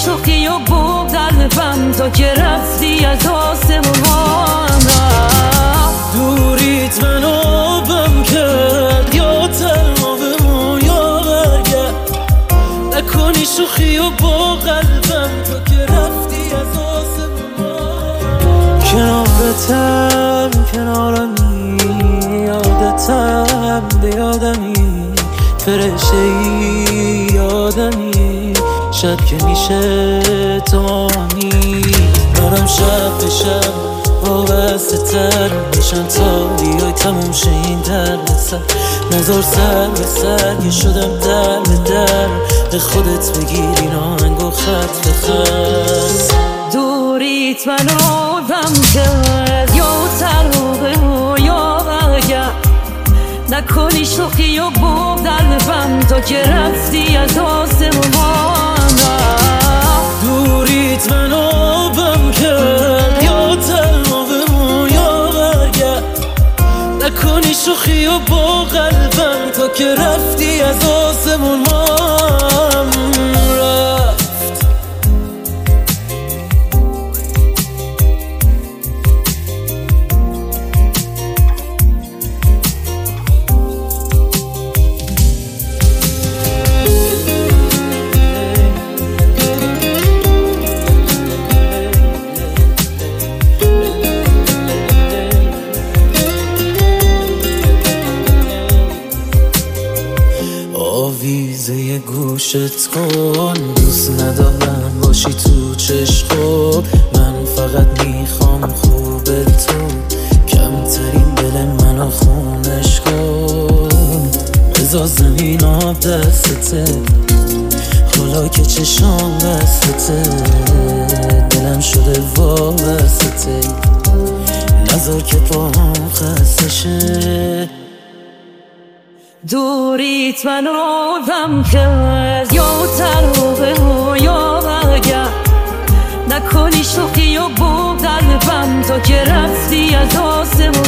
شوخی و بود قلبم تو که رفتی از آسمون. دوریت منو بم کرد یا تنها بمون یا برگرد، نکنی شوخی و با قلبم تو که رفتی از آسمون. کنارتم کنارمی، یادتم به یادمی، فرشته یادمی، شب که میشه تو نیست. منم شب به شب وابسته تر میشم تا بیای تموم شه این درد سر. نزار سر به سر که شدم در به در، به خودت بگیر این آهنگ و خط به خط. دوریت منو غم کرد یا تروبه و یا برگرد، نکنی شوخی و بود قلبم تو که رفتی از آسمون. دوریت منو بم کرد یا تنها بمون یا برگرد، نکنی شوخی و با قلبم تو که رفتی از آسمون. آویزه گوشت کن، دوست ندارم باشی تو چشم. من فقط میخوام خوب تو، کمترین دل منو خونش کن. بذار زمین آب دستته، حالا که چشام بستته، دلم شده وابسته، نذار که پاهم خسته شه. دوریت منو غم کرد یا تروبه و یا برگرد، نکنی شوخی و بود قلبم تو که رفتی از آسمون.